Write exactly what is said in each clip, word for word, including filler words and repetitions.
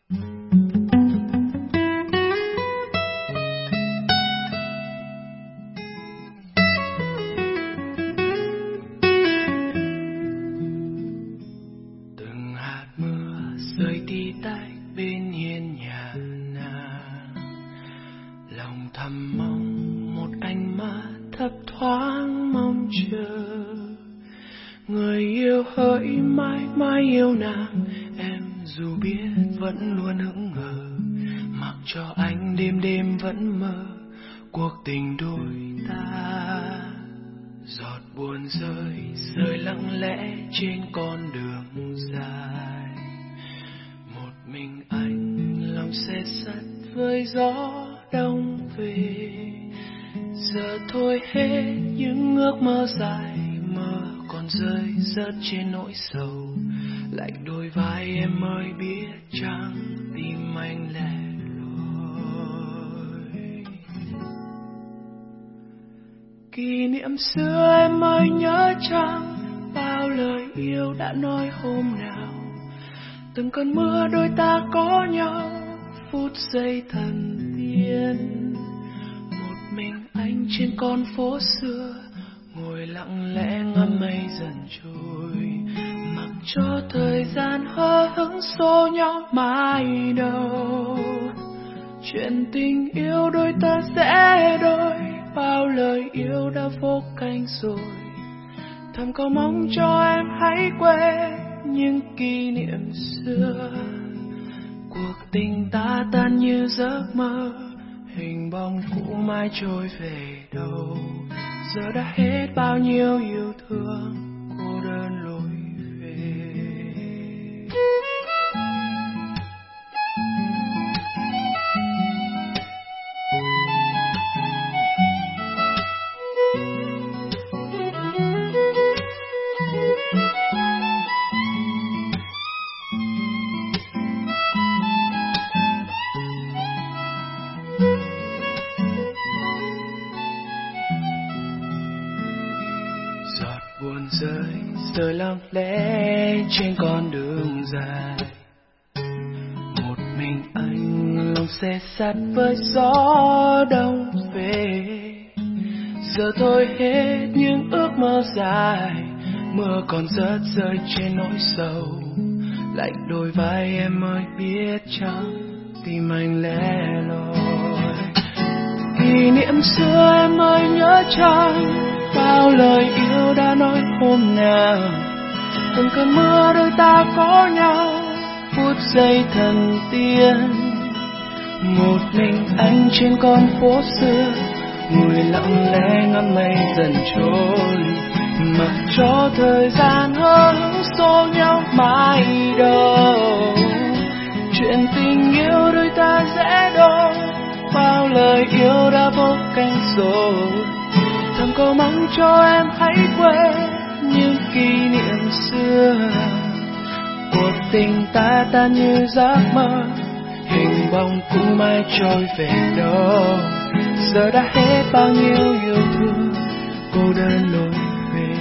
Từng hạt mưa rơi tí tách bên hiên nhà nàng, lòng thầm mong một ánh mắt thấp thoáng mong chờ người yêu hỡi mãi mãi yêu nàng. Em dù biết vẫn luôn hững hờ, mặc cho anh đêm đêm vẫn mơ cuộc tình đôi ta. Giọt buồn rơi rơi lặng lẽ trên con đường dài, một mình anh lòng xe sắt với gió đông về. Giờ thôi hết những ước mơ dài, mơ còn rơi rớt trên nỗi sầu. Lạnh đôi vai em ơi biết chăng tim anh lẻ loi. Kỷ niệm xưa em ơi nhớ chăng bao lời yêu đã nói hôm nào. Từng cơn mưa đôi ta có nhau, phút giây thần tiên. Một mình anh trên con phố xưa, ngồi lặng lẽ ngắm mây dần trôi, mặc cho thời gian hờ hững xô nhau mãi đâu. Chuyện tình yêu đôi ta sẽ đôi, bao lời yêu đã vô cánh rồi. Thầm cầu mong cho em hãy quên những kỷ niệm xưa. Cuộc tình ta tan như giấc mơ, hình bóng cũ mãi trôi về đâu. Giờ đã hết bao nhiêu yêu thương, cô đơn lối về. Buồn rơi rơi lặng lẽ trên con đường dài, một mình anh lòng xe sắt với gió đông về. Giờ thôi hết những ước mơ dài, mưa còn rớt rơi trên nỗi sầu. Lạnh đôi vai em ơi biết chăng tim anh lẻ loi. Kỷ niệm xưa em ơi nhớ chăng bao lời yêu đã nói hôm nào. Từng cơn mưa đôi ta có nhau, phút giây thần tiên. Một mình anh trên con phố xưa, ngồi lặng lẽ ngắm mây dần trôi, mặc cho thời gian hờ hững xô nhau mãi đâu. Chuyện tình yêu đôi ta dễ đôi, bao lời yêu đã vô cánh rồi. Thầm cầu mong cho em hãy quên những kỷ niệm xưa. Cuộc tình ta tan như giấc mơ, hình bóng cũ mãi trôi về đâu. Giờ đã hết bao nhiêu yêu thương, cô đơn lối về.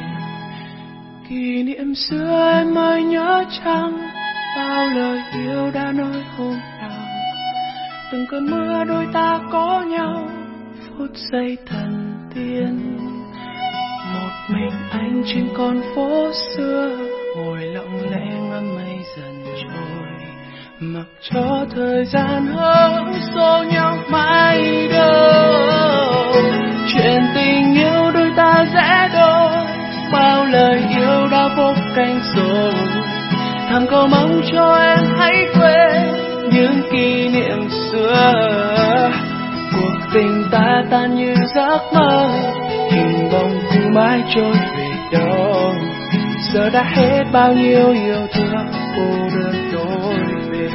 Kỷ niệm xưa em ơi nhớ chăng bao lời yêu đã nói hôm nào. Từng cơn mưa đôi ta có nhau, phút giây thần tiên. Một mình anh trên con phố xưa, ngồi lặng lẽ ngắm mây dần trôi, mặc cho thời gian hững xô nhau mãi đâu. Chuyện tình yêu đôi ta dễ đôi, bao lời yêu đã vô cánh rồi. Thầm cầu mong cho em hãy quên những kỷ niệm xưa. Cuộc tình ta tan như giấc mơ, hình bóng cũ mãi trôi về đâu. Giờ đã hết bao nhiêu yêu thương, cô đơn lối về.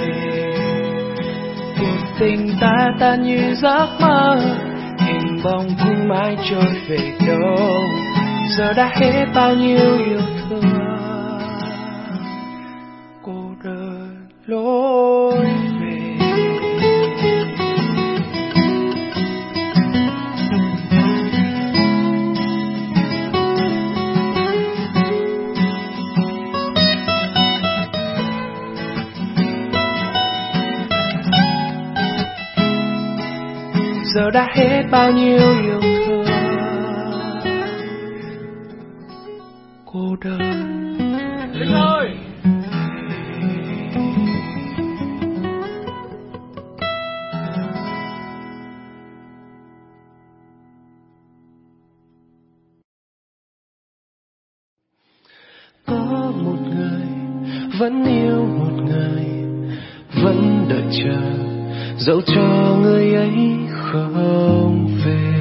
Cuộc tình ta tan như giấc mơ, hình bóng cũ mãi trôi về đâu. Giờ đã hết bao nhiêu yêu thương, cô đơn lối về. giờ đã hết bao nhiêu yêu thương cô đơn. Linh ơi! Có một người vẫn yêu một người, vẫn đợi chờ dẫu cho người ấy không về.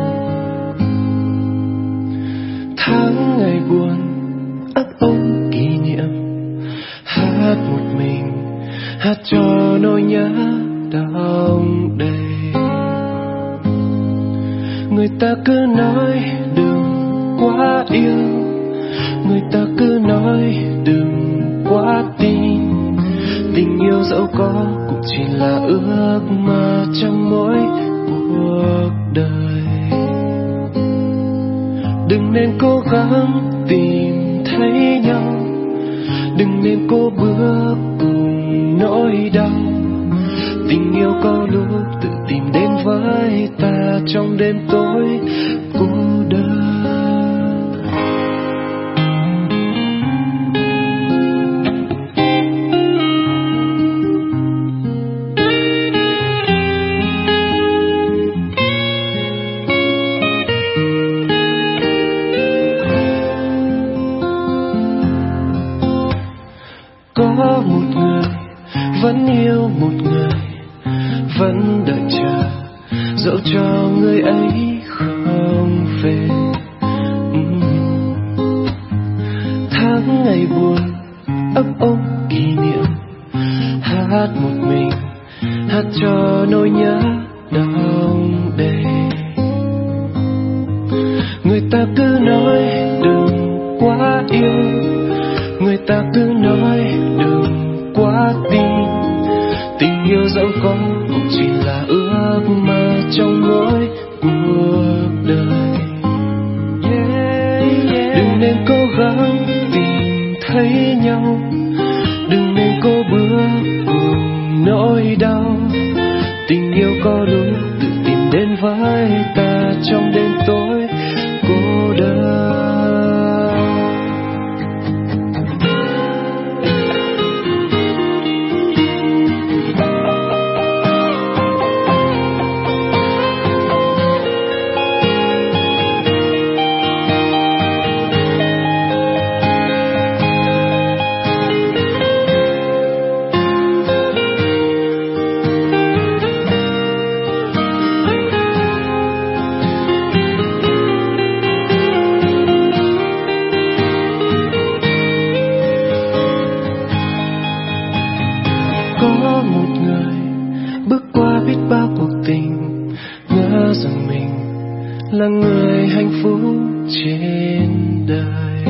Tháng ngày buồn ấp ôm kỷ niệm, hát một mình hát cho nỗi nhớ đong đầy. Người ta cứ nói đừng quá yêu, người ta cứ nói đừng quá tin. Tình yêu dẫu có cũng chỉ là ước mơ trong mỗi cuộc đời. Đừng nên cố gắng tìm thấy nhau, đừng nên cố bước cùng nỗi đau. Tình yêu có lúc tự tìm đến với ta trong đêm tối cô đơn. Có một người vẫn yêu một người, vẫn đợi chờ dẫu cho người ấy không về. uhm. Tháng ngày buồn ấp ôm kỷ niệm, hát một mình hát cho nỗi nhớ đong đầy. Người ta cứ nói đừng quá yêu, người ta cứ nói đừng quá tin. Tình yêu dẫu có cũng chỉ là ước mơ trong mỗi cuộc đời. yeah, yeah. Đừng nên cố gắng tìm thấy nhau, đừng nên cố bước cùng nỗi đau. Tình yêu có lúc tự tìm đến với ta trong đêm tối cô đơn. Có một người bước qua biết bao cuộc tình, ngỡ rằng mình là người hạnh phúc trên đời.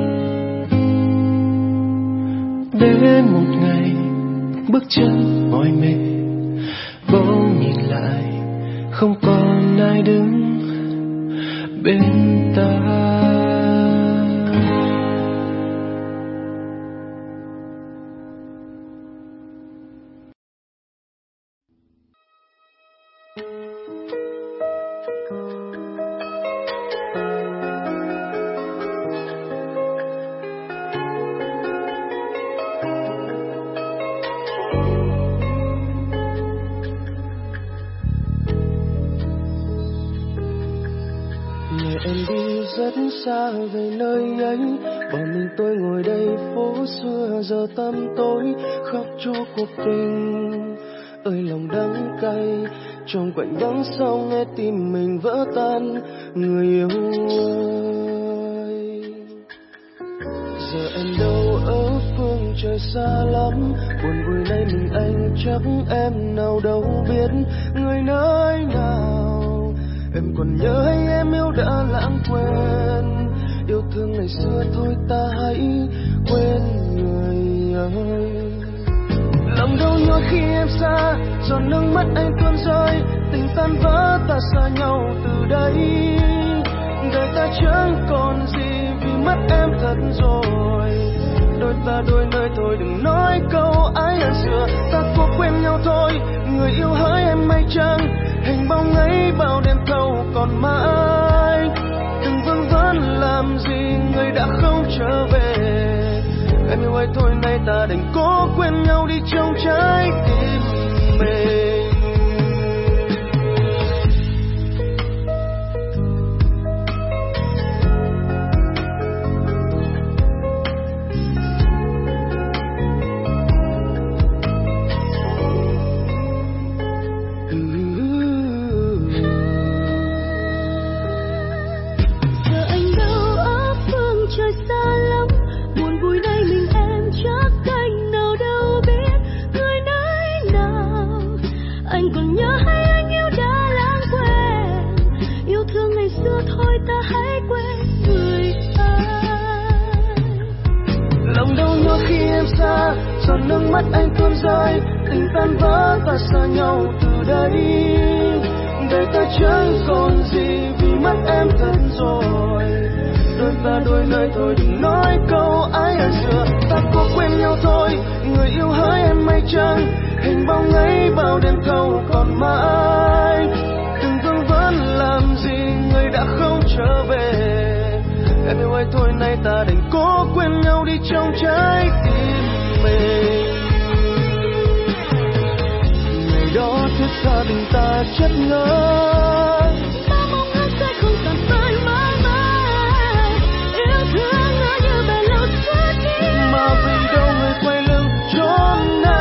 Đến một ngày bước chân mỏi mệt, bỗng nhìn lại không còn ai đứng bên ta. Ngày em đi rất xa về nơi ấy, bỏ mình tôi ngồi đây phố xưa giờ tăm tối, khóc cho cuộc tình ơi lòng đắng cay. Trong quạnh vắng sau nghe tim mình vỡ tan, người yêu ơi. Giờ em đâu ở phương trời xa lắm, buồn vui nay mình anh chắc em nào đâu biết người nơi nào. Em còn nhớ hay em yêu đã lãng quên, yêu thương ngày xưa thôi ta hãy quên người ơi. Lòng đau nhói khi em xa, giọt nước mắt anh tuôn rơi, tình tan vỡ ta xa nhau từ đây. Đời ta chẳng còn gì vì mất em thật rồi, đôi ta đôi nơi thôi đừng nói câu ái hẹn xưa. Ta cố quên nhau thôi, người yêu hỡi em may chăng hình bóng ấy bao đêm thâu còn mãi. Đừng vương vấn làm gì người đã không trở về. Em yêu ai thôi nay ta đành cố quên nhau đi trong trái tim mình. Giọt nước mắt anh tuôn rơi, tình tan vỡ và xa nhau từ đây. Đời ta chẳng còn gì vì mất em thật rồi. Đôi ta đôi nơi thôi đừng nói câu ai ở giữa. Ta có quên nhau thôi, người yêu hỡi em mây trắng. Hình bóng ấy bao đêm thâu còn mãi. Đừng vương vấn làm gì người đã không trở về. Em yêu ai thôi nay ta đành cố quên nhau đi trong trái tim mình. Ngày đó thiết tha tình ta chất ngỡ. Ta mong ước sẽ không tàn phai mãi mãi. Yêu thương ngỡ như bè lội suốt đi. Mà vì đâu người quay lưng trốn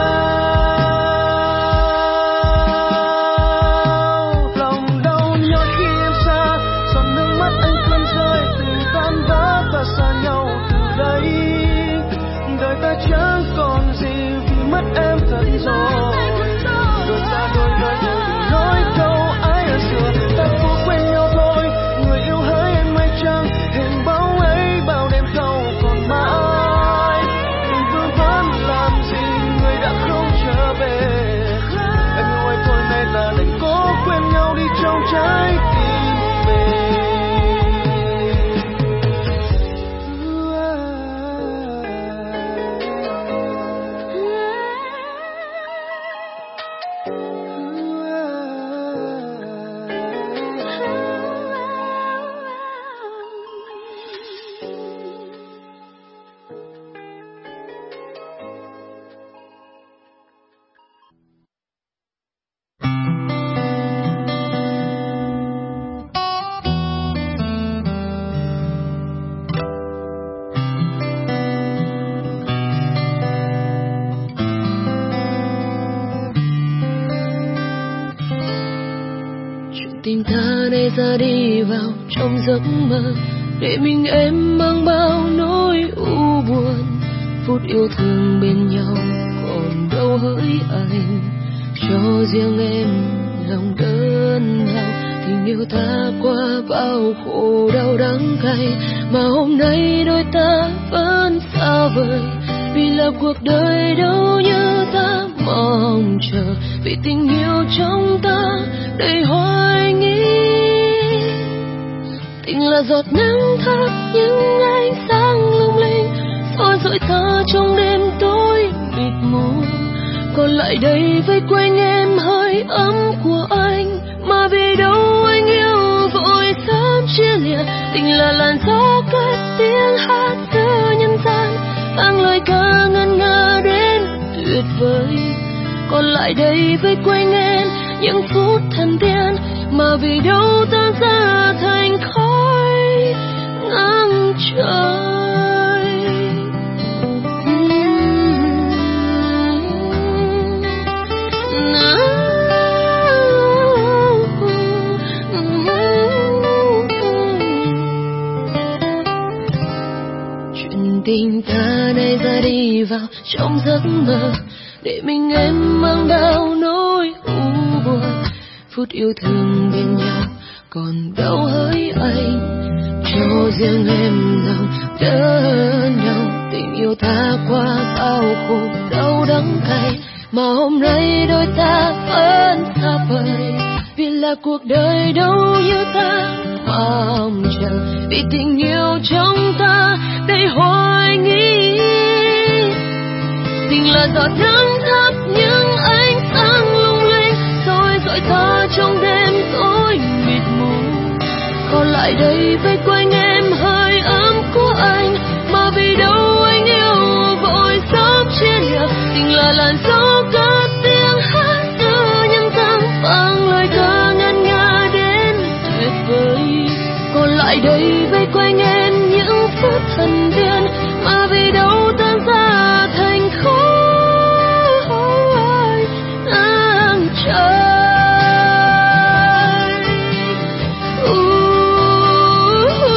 nào. Lòng đau nhói khi em xa. Giọt nước mắt anh tuôn rơi. Tình tan vỡ và xa nhau từ đây. Đời ta chẳng còn gì vì mất em thật rồi. Đôi ta đôi nơi đừng nói câu ai ở giữa. Ta cố quên nhau thôi, người yêu hỡi em mây trắng. Hình bóng ấy bao đêm thâu còn mãi. Đừng vương vấn làm gì người đã không trở về. Em yêu ai thôi nay ta đành cố quên nhau đi trong trái tim mình. Tình ta này ra đi vào trong giấc mơ, để mình em mang bao nỗi u buồn. Phút yêu thương bên nhau còn đâu hỡi anh, cho riêng em lòng đớn đau. Tình yêu ta qua bao khổ đau đắng cay, mà hôm nay đôi ta vẫn xa vời. Vì là cuộc đời đâu như ta mong chờ, vì tình yêu trong ta đầy hoài nghi. Tình là giọt nắng thấp nhưng ánh sáng lung linh, soi dọi ta trong đêm tối mịt mù. Còn lại đây với quanh em hơi ấm của anh, mà vì đâu anh yêu vội sớm chia lìa. Tình là làn gió cất tiếng hát giữa nhân gian, mang lời ca ngân nga đến tuyệt vời. Còn lại đây với quanh em những phút thần tiên, mà vì đâu tan ra thành khói ngang trời. Chuyện tình ta này ra đi vào trong giấc mơ, để mình em mang bao nỗi u buồn. Phút yêu thương bên nhau còn đâu hỡi anh, cho riêng em lòng đớn nhau. Tình yêu ta qua bao khổ đau đắng cay, mà hôm nay đôi ta vẫn xa vời. Vì là cuộc đời đâu như ta mong chờ, vì tình yêu trong ta đầy hoài nghi. Tình là giọt nắng thấp nhưng ánh sáng lung linh, soi dọi ta trong đêm lại đây vây quanh em hơi ấm của anh, mà vì đâu anh yêu vội sớm chia lìa. Tình là làn gió cất tiếng hát giữa những tháng vang lời ca ngân nga đến tuyệt vời. Còn lại đây vây quanh em những phút thần tiên, mà vì đâu tan ra thành khói ngang trời. Uh, uh, uh.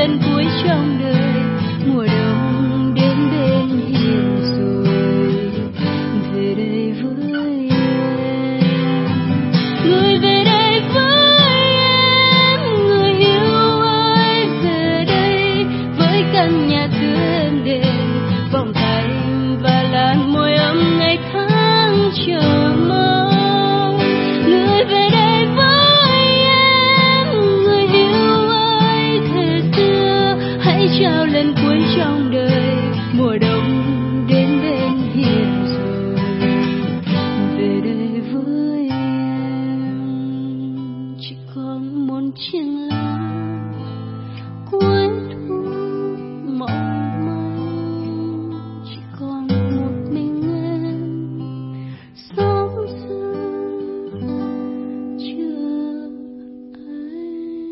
lần cuối trong đời, mùa đông đến bên hiên rồi. Về đây với em, người về đây với em, người yêu ơi về đây với căn nhà tươm đèn, vòng tay và làn môi ấm ngày tháng chờ mong. Người về đây với em, người yêu ơi thề xưa, hãy trao lần cuối trong đời, mùa đông đến bên hiên rồi. Về đây với em, chỉ còn một chiếc lá cuối thu mỏng manh, chỉ còn một mình em sống dưng chưa anh.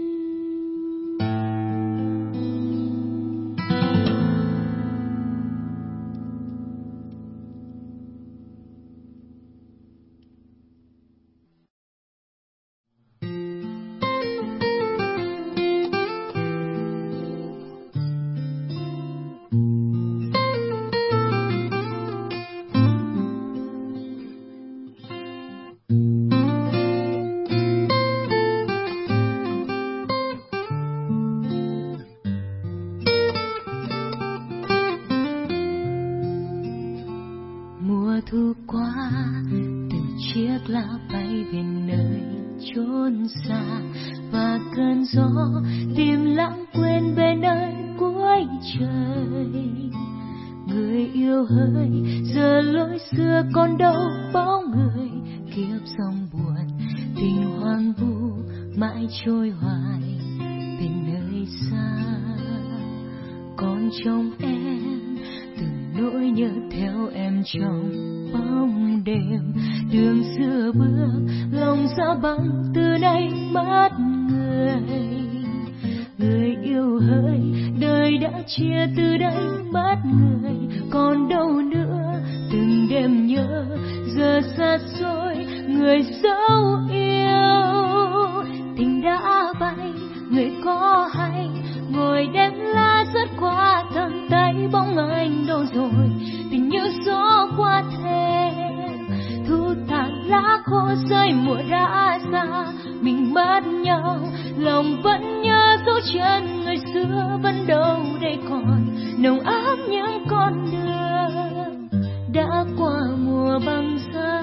Mùa thu qua, từng chiếc lá bay về nơi chốn xa, và cơn gió tìm lãng quên bên nơi cuối trời. Người yêu hỡi, giờ lối xưa còn đâu bóng người, kiếp sông buồn tình hoang vu mãi trôi hoài bên nơi xa. Còn trong em từng nỗi nhớ theo em trong bóng đêm, đường xưa bước lòng giá băng từ nay mất người. Người yêu hỡi, đời đã chia từ đây mất người, còn đâu nữa từng đêm nhớ giờ xa xôi người dấu yêu. Tình đã bay, người có hay ngồi đêm lá rớt qua tầm tay, bóng anh đâu rồi, tình như gió qua thềm. Thu tàn lá khô rơi, mùa đã xa, mình mất nhau, lòng vẫn nhớ dấu chân người xưa, vẫn đâu đây còn nồng ấm những con đường đã qua mùa băng giá.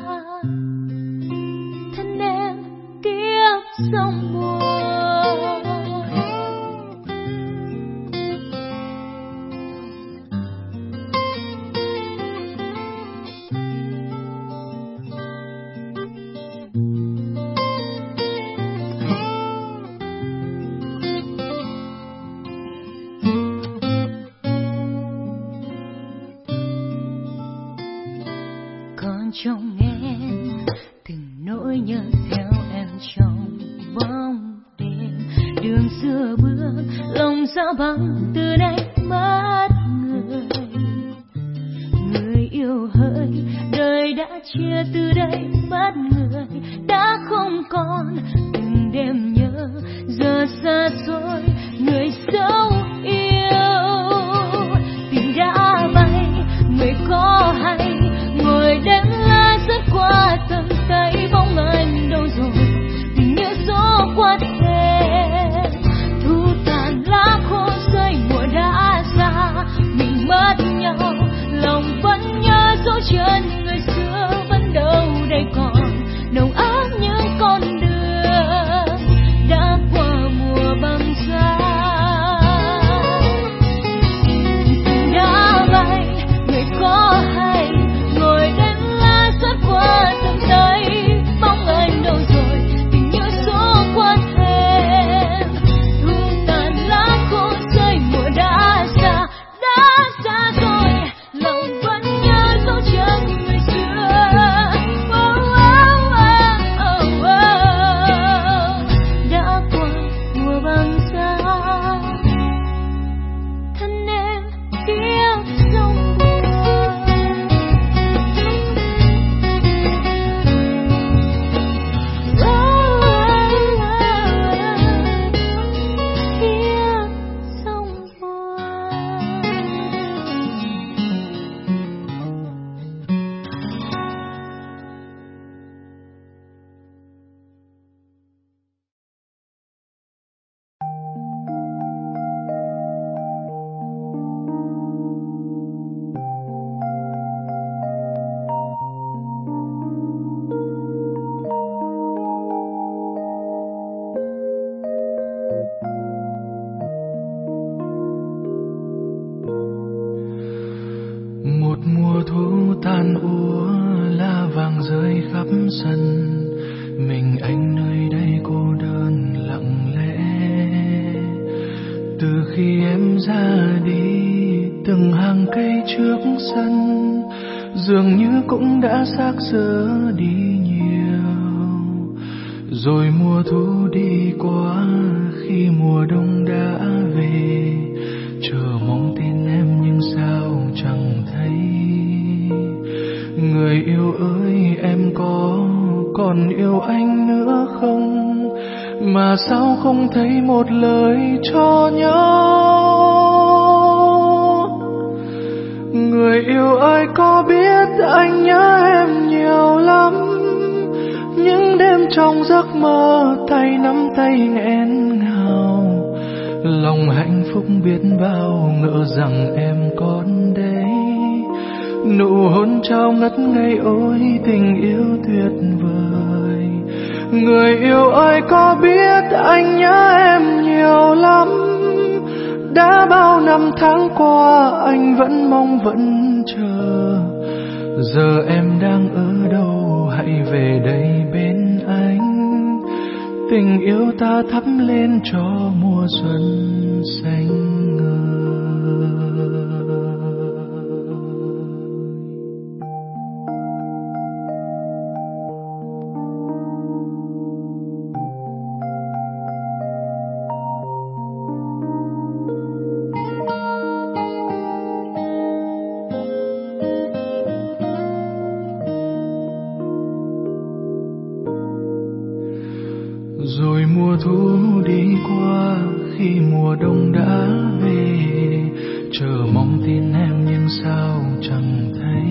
Thân em kiếp sông buồn, trong em từng nỗi nhớ theo em trong bóng đêm, đường xưa bước lòng giá băng từ nay mất người. Người yêu hỡi, đời đã chia từ đây mất người, đã không còn từng đêm nhớ giờ xa xôi người dấu yêu. Tình đã bay, người có hay ngồi đêm lá rớt qua tầm tay, bóng anh đâu rồi, tình như gió qua thềm. Thu tàn lá khô rơi, mùa đã xa, mình mất nhau, lòng vẫn nhớ dấu chân người xưa, vẫn đâu đây còn nồng ấm những con đường đã qua mùa thu tàn úa, lá vàng rơi khắp sân, mình anh nơi đây cô đơn lặng lẽ. Từ khi em ra đi, từng hàng cây trước sân dường như cũng đã xác xơ đi nhiều. Rồi mùa thu đi qua, khi mùa đông đã về, chờ mong tin em nhưng sao chẳng thấy. Người yêu ơi, em có còn yêu anh nữa không? Mà sao không thấy một lời cho nhau? Người yêu ơi, có biết anh nhớ em nhiều lắm. Những đêm trong giấc mơ, tay nắm tay nghẹn ngào. Lòng hạnh phúc biết bao, ngỡ rằng em còn đây. Nụ hôn trao ngất ngây, ôi tình yêu tuyệt vời. Người yêu ơi, có biết anh nhớ em nhiều lắm. Đã bao năm tháng qua, anh vẫn mong vẫn chờ. Giờ em đang ở đâu, hãy về đây bên anh. Tình yêu ta thắp lên cho mùa xuân xanh ngời. Rồi mùa thu đi qua, khi mùa đông đã về, chờ mong tin em nhưng sao chẳng thấy.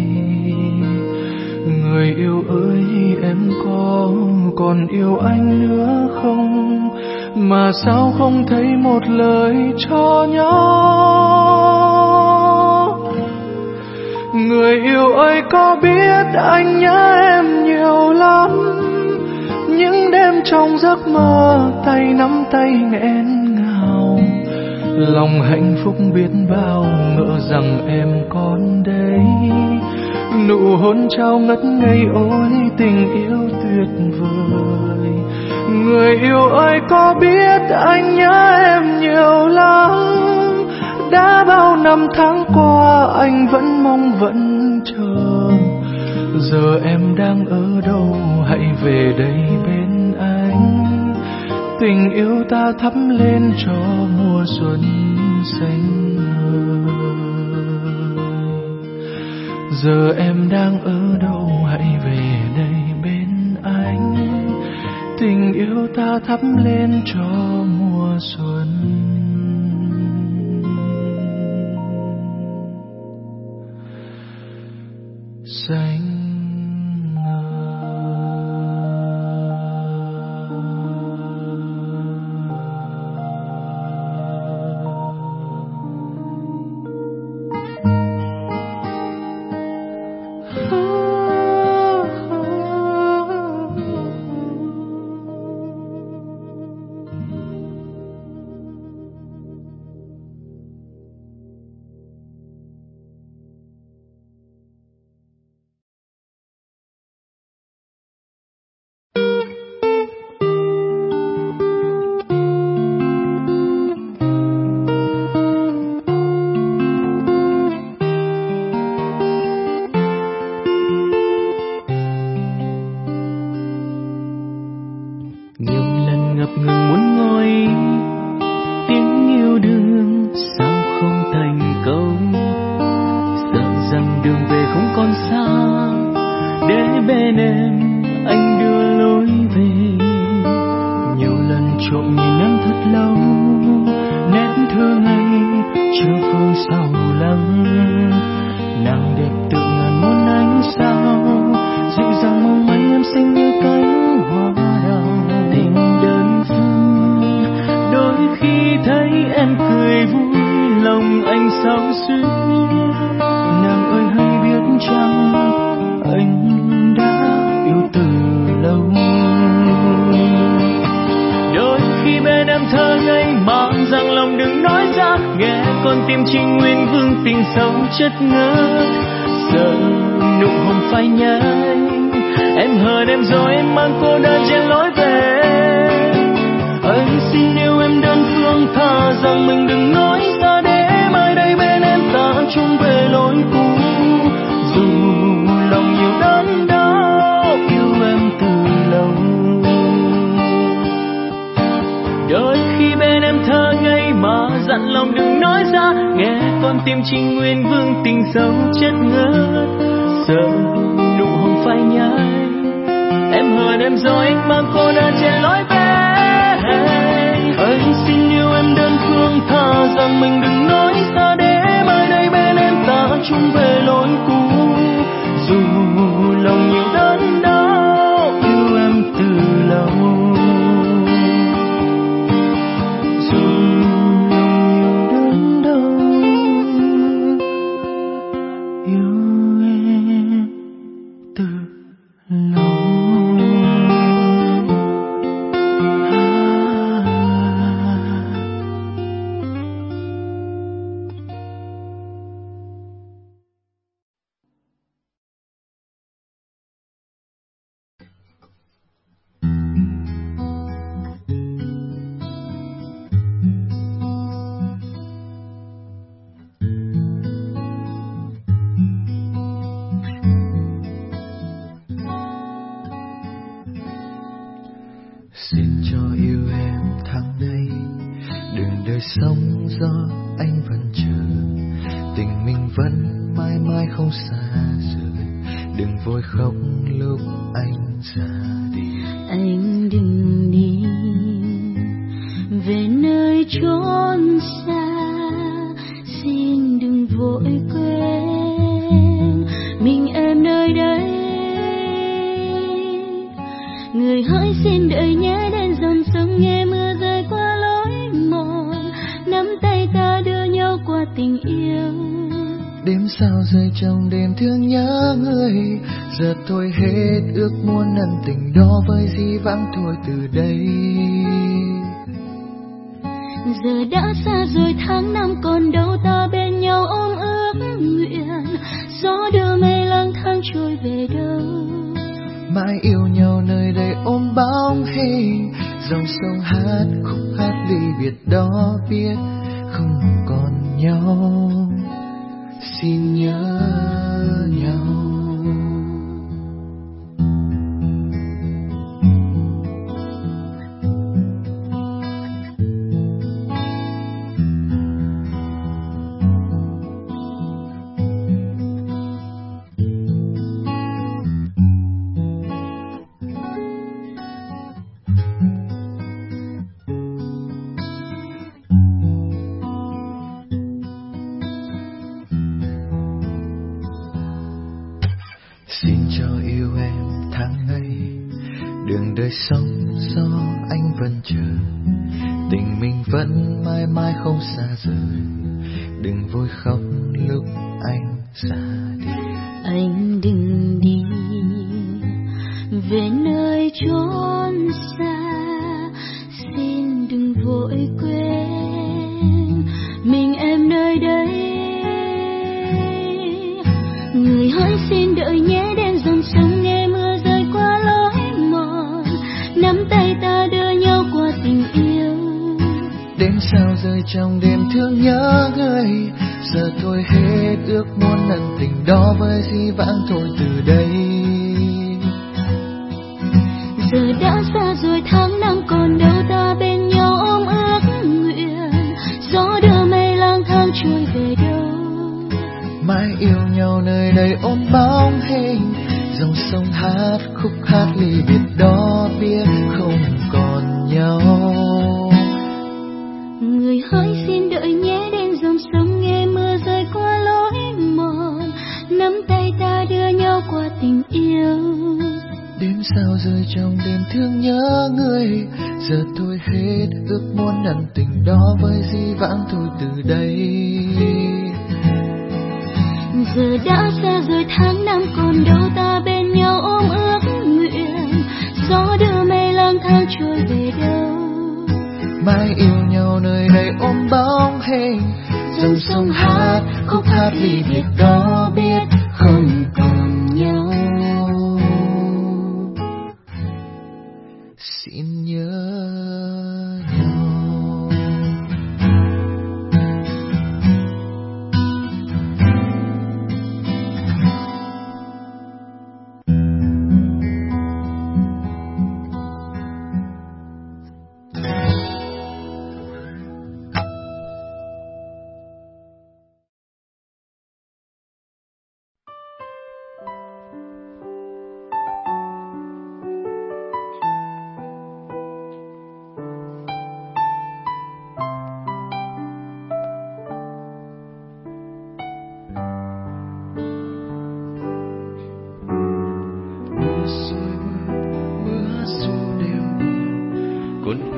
Người yêu ơi, em có còn yêu anh nữa không? Mà sao không thấy một lời cho nhau? Người yêu ơi, có biết anh nhớ em nhiều lắm. Những đêm trong giấc mơ, tay nắm tay nghẹn ngào. Lòng hạnh phúc biết bao, ngỡ rằng em còn đây. Nụ hôn trao ngất ngây, ôi tình yêu tuyệt vời. Người yêu ơi, có biết anh nhớ em nhiều lắm. Đã bao năm tháng qua, anh vẫn mong vẫn chờ. Giờ em đang ở đâu, hãy về đây bên anh. Tình yêu ta thắp lên cho mùa xuân xanh ngời. Giờ em đang ở đâu, hãy về đây bên anh. Tình yêu ta thắp lên cho mùa xuân xanh. Con tim trinh nguyên vương tình sâu chất ngất, giờ nụ hồng phai nhanh. Em hờn em rồi em mang cô đơn trên lối về. Anh xin yêu em đơn phương, thà rằng mình đừng nói ra để mai đây bên em ta chung về lối cũ. Dù lòng nhiều đớn đau yêu em từ lâu, đôi khi bên em thơ ngây mà dặn lòng đừng nói ra, nghe con tim chỉ nguyên vương tình dấu chất ngất. Giờ nụ hồng phai nhanh, em hờn em rồi anh mang cô đơn trên lối về. Anh xin yêu em đơn phương, thà rằng mình đừng nói ra để mai đây bên em ta chung về lối cũ. Dù lòng nhiều đớn đau yêu em từ lâu, dù lòng nhiều đớn đau yêu em từ lâu. Xin cho yêu em tháng nay, đường đời sóng gió anh vẫn chờ, tình mình vẫn mãi mãi không xa rời. Đừng vội khóc lúc anh ra đi. Anh đừng đi về nơi chốn xa, xin đừng vội quên mình em nơi đây. Người hỡi xin đợi nhé, đến dòng sông nghe mưa rơi qua lối mòn, nắm tay ta đưa nhau qua tình yêu. Đêm sao rơi trong đêm thương nhớ người, giờ thôi hết ước muốn ân tình đó với dĩ vãng thôi từ đây. Giờ đã xa rồi tháng năm còn đâu, ta bên nhau ôm ước nguyện, gió đưa mây lang thang trôi về đâu. Mãi yêu nhau nơi đây ôm bóng hình, dòng sông hát khúc hát ly biệt đó biết không còn nhau, xin nhớ nhau. Xin cho yêu em tháng ngày, đường đời sóng gió anh vẫn chờ, tình mình vẫn mãi mãi không xa rời. Đừng vội khóc lúc anh ra đi. Anh đừng đi về nơi chốn xa, xin đừng vội quên mình em nơi đây. Người hỡi xin đợi nhé, đến dòng sông nghe mưa rơi qua lối mòn, nắm tay ta đưa nhau qua tình yêu. Đêm sao rơi trong đêm thương nhớ người, giờ thôi hết ước muốn ân tình đó với dĩ vãng thôi từ đây. Giờ đã xa rồi tháng năm còn đâu, ta bên nhau ôm ước nguyện, gió đưa mây lang thang trôi về đâu. Mãi yêu nhau nơi đây ôm bóng hình, dòng sông hát khúc hát ly biệt đó biết không còn nhau. Người hỡi xin đợi nhé, đến dòng sông nghe mưa rơi qua lối mòn, nắm tay ta đưa nhau qua tình yêu. Đêm sao rơi trong đêm thương nhớ người, giờ thôi hết ước muốn ân tình đó với dĩ vãng thôi từ đây. Giờ đã xa rồi tháng năm còn đâu, ta bên nhau ôm ước nguyện, gió đưa mây lang thang trôi về đâu. Mãi yêu nhau nơi đây ôm bóng hình, dòng sông hát khúc hát ly biệt đó biết không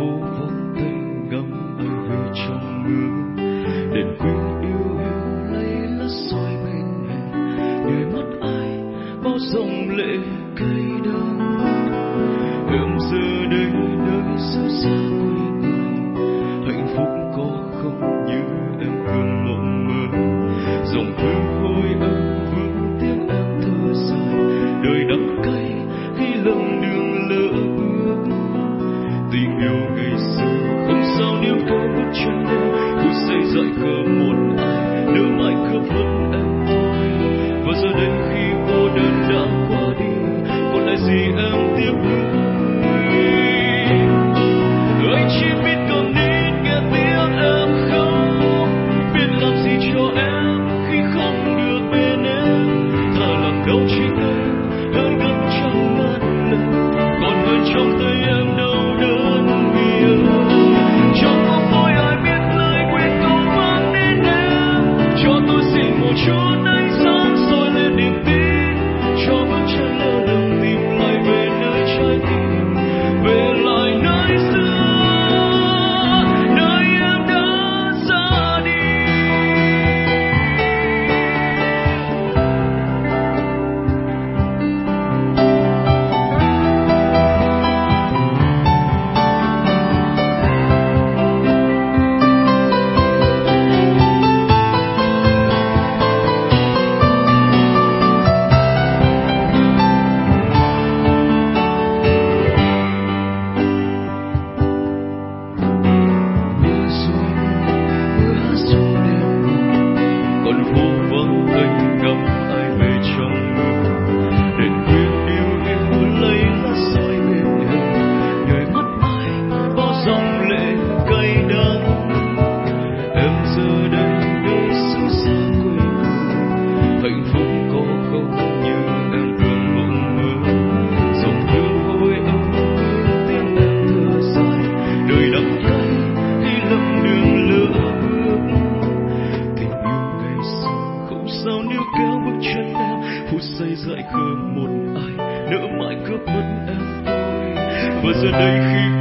phố vắng tay ngắm ai về trong mưa. Đèn quyến yêu yêu lấy lá soi bên hè, người mất ai bao dòng lệ cay đắng. Em giờ đây nơi xứ xa quê người, hạnh phúc có không như em cơn mộng mơ. Dòng thư hối ấm vương tiếng em thơ dài, đời đắng cay khi lầm đường lỡ bước. Tình yêu ngày xưa không sao níu kéo bước chân em, phút giây dại khờ một ai nỡ mãi cướp mất em thôi. Và giờ đây khi cô đơn đã qua đi, còn lại gì em tiếc nuối. Anh chỉ biết còn nín nghe tiếng em khóc, biết làm gì cho em khi không được bên em. Thà làm đau chính em hơn gấp trăm ngàn lần, còn hơn trong tay em đau đớn vì yêu. Trong bóng tối ai biết lời nguyện cầu mang đến em, cho tôi xin một chút ánh sáng soi lên niềm tin, cho bước chân lơ lửng tìm lại về nơi trái tim, về lại nơi xưa. Phút giây dại khờ một ai nỡ mãi cướp mất em thôi. Và giờ đây khi